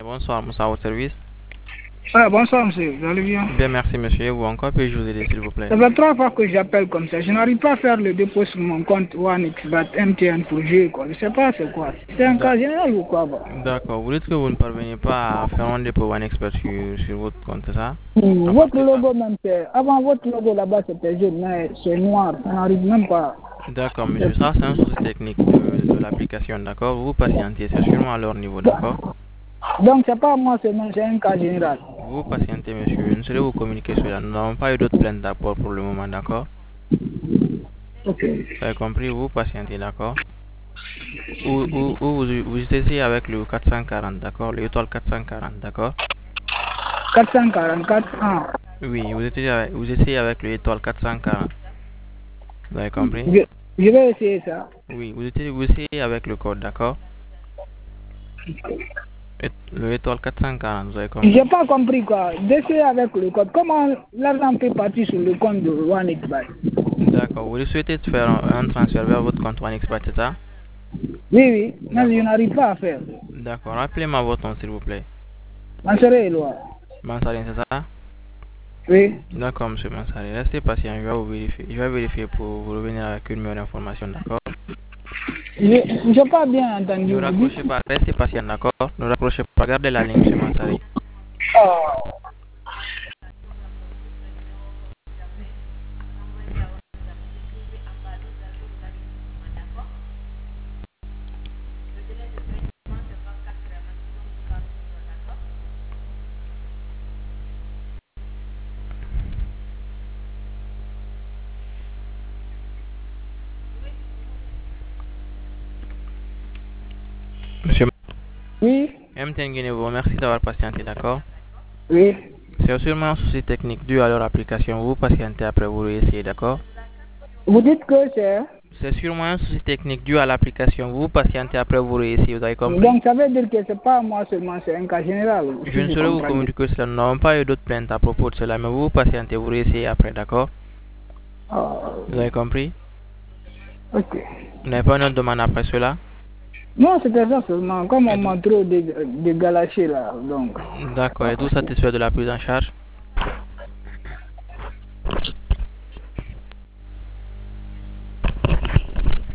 Bonsoir, Moussa, au service. Ah, bonsoir, monsieur. Vous allez bien? Bien, merci, monsieur. Et vous, encore puis-je vous aider, s'il vous plaît? Ça fait 3 fois que j'appelle comme ça. Je n'arrive pas à faire le dépôt sur mon compte OneXBet MTN pour jouer, quoi. Je sais pas c'est quoi. C'est un cas général ou quoi, bah? D'accord. Vous dites que vous ne parvenez pas à faire un dépôt OneXpert sur votre compte, c'est ça? Votre logo même, c'est... Avant, votre logo là-bas, c'était jaune, mais c'est noir. Ça n'arrive même pas. D'accord, monsieur. Ça, c'est un souci technique de l'application, d'accord? Vous patientez, c'est sûrement à leur niveau, d'accord? Donc, c'est pas moi seulement, c'est un cas général. Vous patientez, monsieur. Je ne saurais vous communiquer cela. Nous n'avons pas eu d'autres plaintes d'apport pour le moment, d'accord? Ok. Vous avez compris? Vous patientez, d'accord? Ou vous essayez avec le 440, d'accord? Le étoile 440, d'accord? 444 ans. Oui, vous essayez avec le étoile 440. Vous avez compris? Je vais essayer ça. Oui, vous essayez avec le code, d'accord? Le étoile 440, vous avez compris? J'ai pas compris quoi. D'essayer avec le code. Comment l'argent peut partir sur le compte de OneXBet? D'accord. Vous souhaitez faire un transfert vers votre compte OneXBet, c'est ça? Oui, mais je n'arrive pas à faire. D'accord. Rappelez-moi votre nom, s'il vous plaît. Mansaré Eloi. Mansarine, c'est ça? Oui. D'accord, monsieur Mansarine. Restez patient, je vais vous vérifier. Je vais vérifier pour vous revenir avec une meilleure information, d'accord? Je n'ai pas bien entendu. Ne raccrochez pas, restez patient, d'accord? Ne raccrochez pas, gardez la ligne, monsieur Mansarine. Monsieur Oui. MTN Guinée vous remercie d'avoir patienté, d'accord? Oui. C'est sûrement un souci technique dû à leur application. Vous patientez après vous réessayez, d'accord? Vous dites que c'est... C'est sûrement un souci technique dû à l'application. Vous patientez après vous réessayez, vous avez compris? Donc ça veut dire que c'est pas moi seulement, c'est un cas général. Je ne saurais vous communiquer cela. Nous n'avons pas eu d'autres plaintes à propos de cela, mais vous patientez, vous réessayez après, d'accord? Vous avez compris? Ok. Vous n'avez pas une autre demande après cela? Non, c'était ça seulement. Comme on m'a trop dégalâché là, donc... D'accord. Êtes-vous satisfait de la prise en charge?